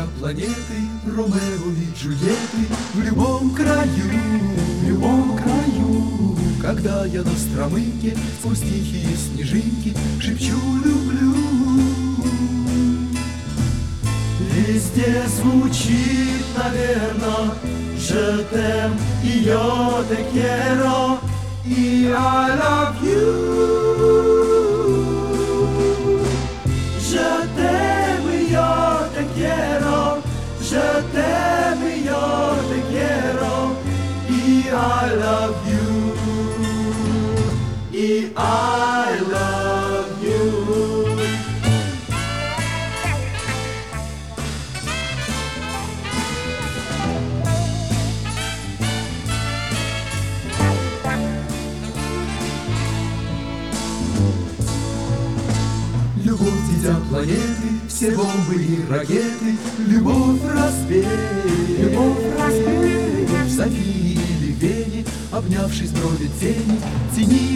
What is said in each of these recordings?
дитя планеты, Ромео и Джульетты. В любом краю, когда я на стромынке сквозь тихие снежинки шепчу люблю. Везде звучит, наверно, je t'aime и yo te quiero и I love you. Je t'aime и yo te quiero, je t'aime и yo te quiero и I love you, и I love you. Любовь, дитя планеты, все бомбы и ракеты, любовь разбей, в Софии или Вене, обнявшись брови тени, тени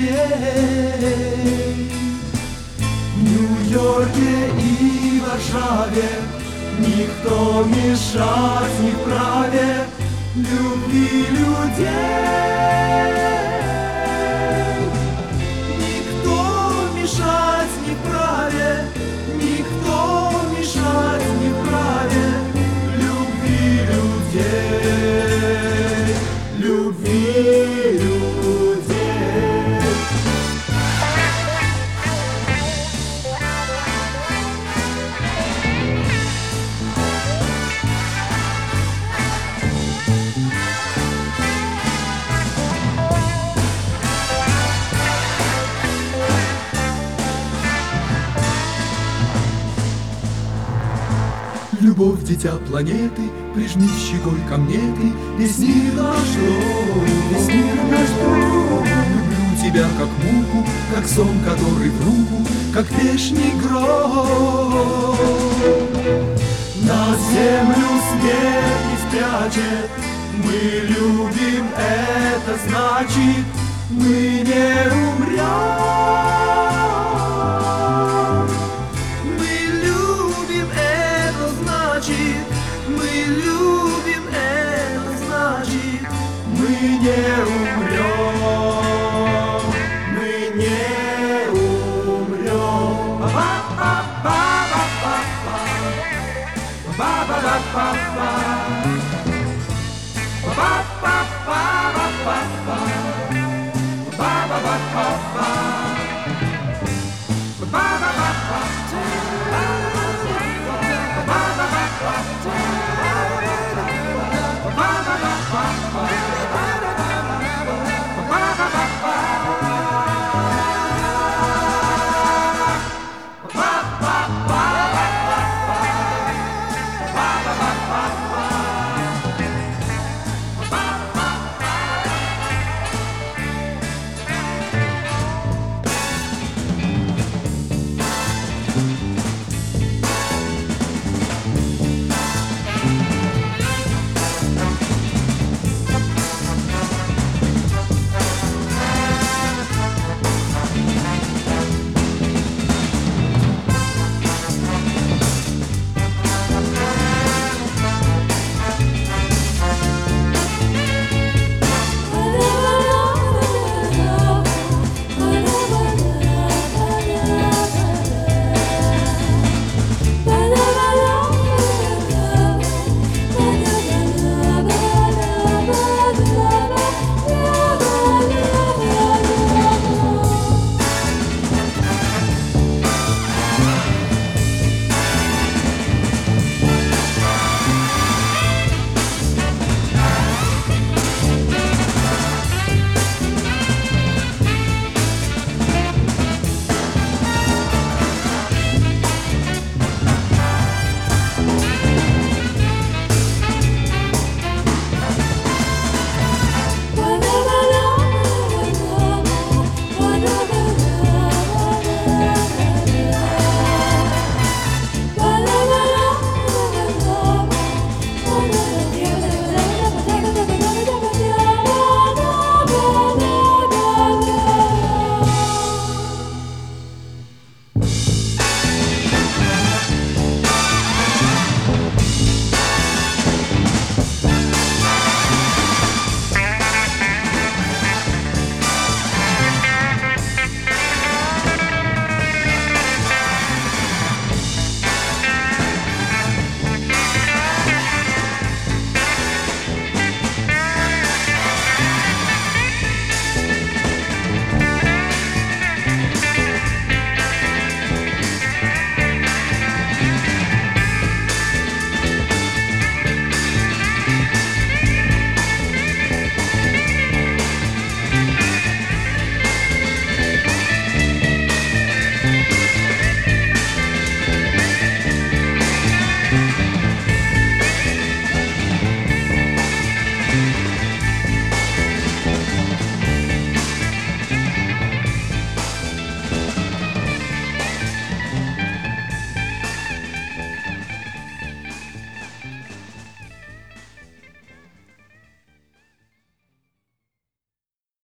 ветвей. В Нью-Йорке и Варшаве никто мешать не вправе любви людей. Никто мешать не вправе любви людей, любви людей. Любовь, дитя планеты, прижми щекой ко мне ты, весь мир наш дом. Люблю тебя как муку, как сон, который в руку, как вешний гром. На землю смерть не спрячет, мы любим, это значит, мы не умрем. Мы любим, это значит, мы не умрем, мы не умрем. Ба-ба-ба-ба-ба-ба-ба-ба-ба-ба-ба.